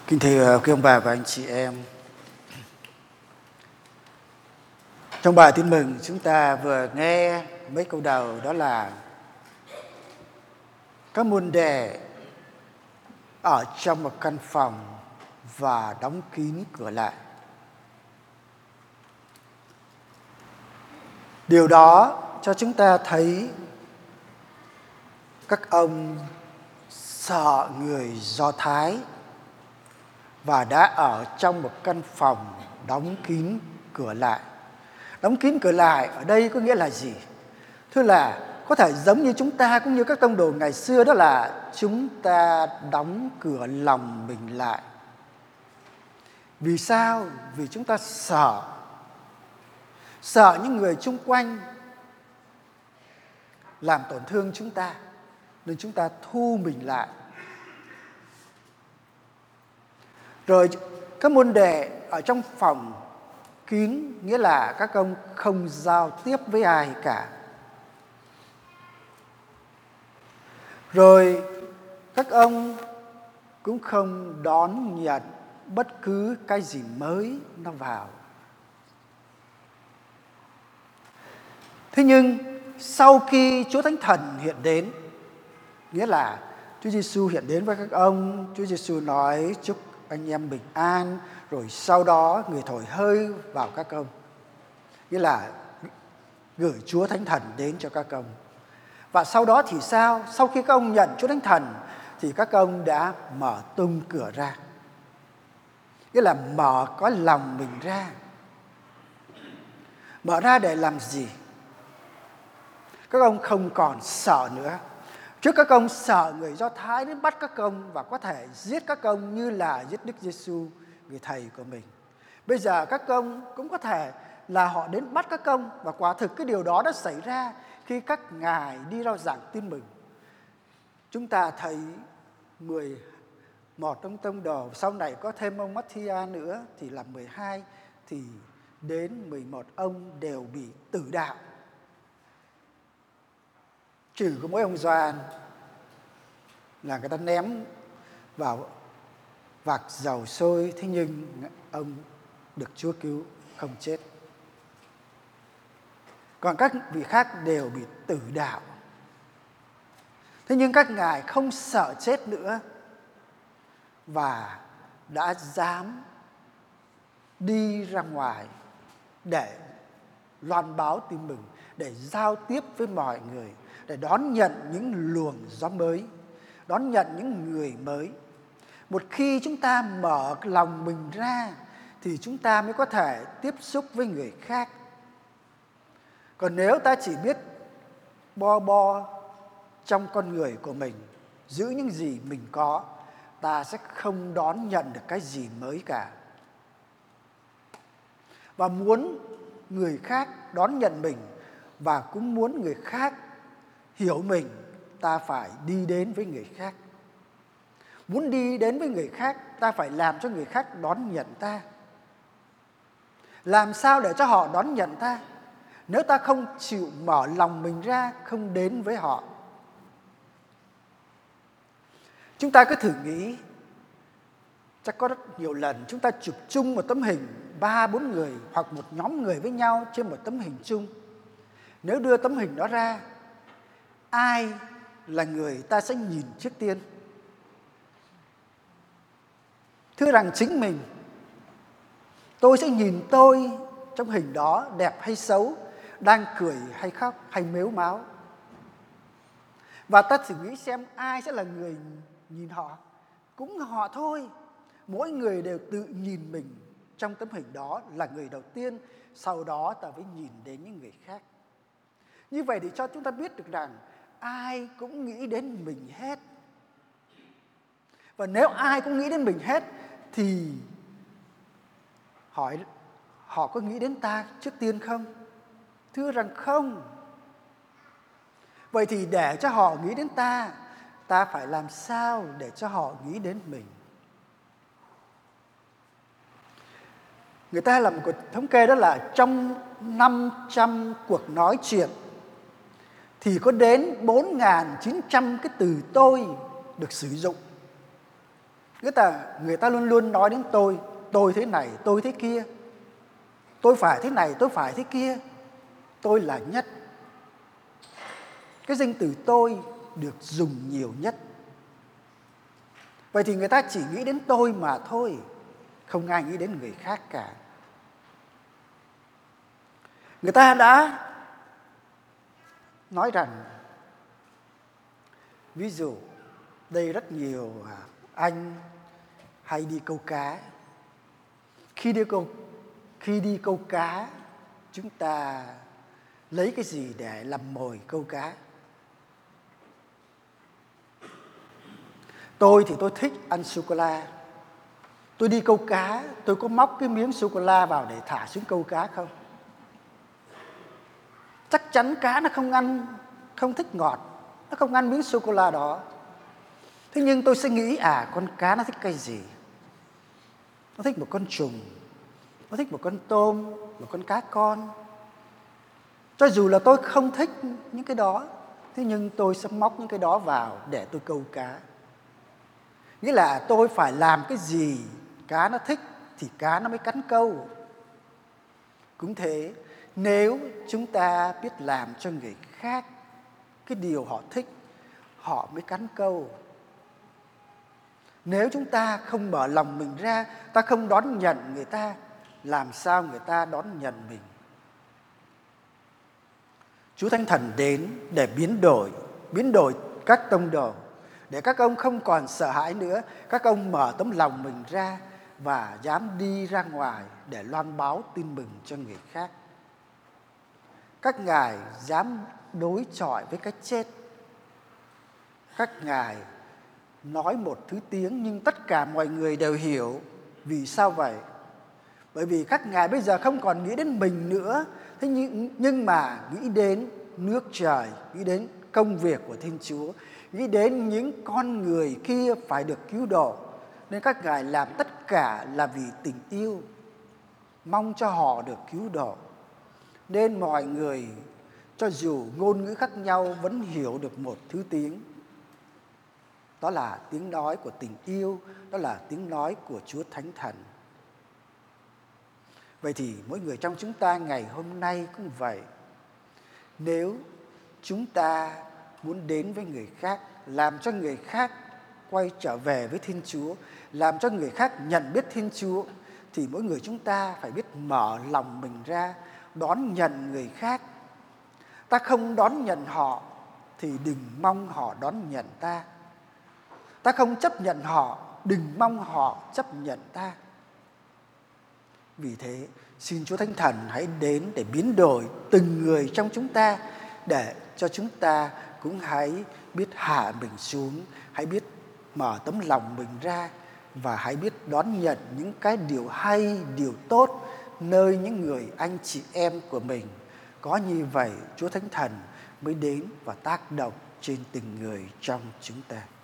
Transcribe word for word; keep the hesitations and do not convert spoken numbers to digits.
Kính thưa quý ông bà và anh chị em, trong bài tin mừng chúng ta vừa nghe mấy câu đầu, đó là các môn đệ ở trong một căn phòng và đóng kín cửa lại. Điều đó cho chúng ta thấy các ông sợ người Do Thái và đã ở trong một căn phòng đóng kín cửa lại. Đóng kín cửa lại ở đây có nghĩa là gì? Thưa là có thể giống như chúng ta cũng như các tông đồ ngày xưa, đó là chúng ta đóng cửa lòng mình lại. Vì sao? Vì chúng ta sợ. Sợ những người chung quanh làm tổn thương chúng ta, nên chúng ta thu mình lại. Rồi các môn đệ ở trong phòng kín, nghĩa là các ông không giao tiếp với ai cả. Rồi các ông cũng không đón nhận bất cứ cái gì mới nó vào. Thế nhưng sau khi Chúa Thánh Thần hiện đến, nghĩa là Chúa Giêsu hiện đến với các ông, Chúa Giêsu nói chúc anh em bình an, rồi sau đó người thổi hơi vào các ông, nghĩa là gửi Chúa Thánh Thần đến cho các ông. Và sau đó thì sao? Sau khi các ông nhận Chúa Thánh Thần thì các ông đã mở tung cửa ra, nghĩa là mở có lòng mình ra. Mở ra để làm gì? Các ông không còn sợ nữa. Trước các ông sợ người Do Thái đến bắt các ông và có thể giết các ông như là giết Đức Giêsu, người thầy của mình. Bây giờ các ông cũng có thể là họ đến bắt các ông, và quả thực cái điều đó đã xảy ra khi các ngài đi rao giảng tin mừng. Chúng ta thấy mười một ông tông đồ, sau này có thêm ông Matthia nữa thì là mười hai, thì đến mười một ông đều bị tử đạo. Trừ có mỗi ông Gioan là người ta ném vào vạc dầu sôi, thế nhưng ông được Chúa cứu không chết. Còn các vị khác đều bị tử đạo. Thế nhưng các ngài không sợ chết nữa và đã dám đi ra ngoài để loan báo tin mừng, để giao tiếp với mọi người, để đón nhận những luồng gió mới, đón nhận những người mới. Một khi chúng ta mở lòng mình ra thì chúng ta mới có thể tiếp xúc với người khác. Còn nếu ta chỉ biết bo bo trong con người của mình, giữ những gì mình có, ta sẽ không đón nhận được cái gì mới cả. Và muốn người khác đón nhận mình và cũng muốn người khác hiểu mình, ta phải đi đến với người khác. Muốn đi đến với người khác, ta phải làm cho người khác đón nhận ta. Làm sao để cho họ đón nhận ta? Nếu ta không chịu mở lòng mình ra, không đến với họ. Chúng ta cứ thử nghĩ, chắc có rất nhiều lần chúng ta chụp chung một tấm hình ba bốn người hoặc một nhóm người với nhau trên một tấm hình chung. Nếu đưa tấm hình đó ra, ai là người ta sẽ nhìn trước tiên? Thưa rằng chính mình. Tôi sẽ nhìn tôi trong hình đó đẹp hay xấu, đang cười hay khóc hay mếu máo. Và ta thử nghĩ xem ai sẽ là người nhìn họ. Cũng họ thôi. Mỗi người đều tự nhìn mình trong tấm hình đó là người đầu tiên, sau đó ta mới nhìn đến những người khác. Như vậy thì cho chúng ta biết được rằng ai cũng nghĩ đến mình hết. Và nếu ai cũng nghĩ đến mình hết thì hỏi họ có nghĩ đến ta trước tiên không? Thưa rằng không. Vậy thì để cho họ nghĩ đến ta, ta phải làm sao để cho họ nghĩ đến mình? Người ta làm một cuộc thống kê, đó là trong năm trăm cuộc nói chuyện thì có đến bốn nghìn chín trăm cái từ tôi được sử dụng. Người ta, người ta luôn luôn nói đến tôi, tôi thế này, tôi thế kia, tôi phải thế này, tôi phải thế kia, tôi là nhất. Cái danh từ tôi được dùng nhiều nhất. Vậy thì người ta chỉ nghĩ đến tôi mà thôi, không ai nghĩ đến người khác cả. Người ta đã nói rằng, ví dụ đây rất nhiều anh hay đi câu cá. Khi đi câu, khi đi câu cá, chúng ta lấy cái gì để làm mồi câu cá? Tôi thì tôi thích ăn sô-cô-la. Tôi đi câu cá, tôi có móc cái miếng sô-cô-la vào để thả xuống câu cá không? Chắc chắn cá nó không ăn, không thích ngọt, nó không ăn miếng sô-cô-la đó. Thế nhưng tôi sẽ nghĩ, à, con cá nó thích cái gì? Nó thích một con trùng, nó thích một con tôm, một con cá con. Cho dù là tôi không thích những cái đó, thế nhưng tôi sẽ móc những cái đó vào để tôi câu cá. Nghĩa là tôi phải làm cái gì cá nó thích thì cá nó mới cắn câu. Cũng thế, nếu chúng ta biết làm cho người khác cái điều họ thích, họ mới cắn câu. Nếu chúng ta không mở lòng mình ra, ta không đón nhận người ta, làm sao người ta đón nhận mình? Chúa Thánh Thần đến để biến đổi, biến đổi các tông đồ, để các ông không còn sợ hãi nữa, các ông mở tấm lòng mình ra và dám đi ra ngoài để loan báo tin mừng cho người khác. Các ngài dám đối chọi với cái chết. Các ngài nói một thứ tiếng nhưng tất cả mọi người đều hiểu. Vì sao vậy? Bởi vì các ngài bây giờ không còn nghĩ đến mình nữa, thế nhưng, nhưng mà nghĩ đến nước trời, nghĩ đến công việc của Thiên Chúa, nghĩ đến những con người kia phải được cứu độ. Nên các ngài làm tất cả là vì tình yêu, mong cho họ được cứu độ. Nên mọi người, cho dù ngôn ngữ khác nhau, vẫn hiểu được một thứ tiếng. Đó là tiếng nói của tình yêu, đó là tiếng nói của Chúa Thánh Thần. Vậy thì mỗi người trong chúng ta ngày hôm nay cũng vậy. Nếu chúng ta muốn đến với người khác, làm cho người khác quay trở về với Thiên Chúa, làm cho người khác nhận biết Thiên Chúa, thì mỗi người chúng ta phải biết mở lòng mình ra, đón nhận người khác. Ta không đón nhận họ thì đừng mong họ đón nhận ta. Ta không chấp nhận họ, đừng mong họ chấp nhận ta. Vì thế, xin Chúa Thánh Thần hãy đến để biến đổi từng người trong chúng ta, để cho chúng ta cũng hãy biết hạ mình xuống, hãy biết mở tấm lòng mình ra và hãy biết đón nhận những cái điều hay, điều tốt nơi những người anh chị em của mình. Có như vậy, Chúa Thánh Thần mới đến và tác động trên từng người trong chúng ta.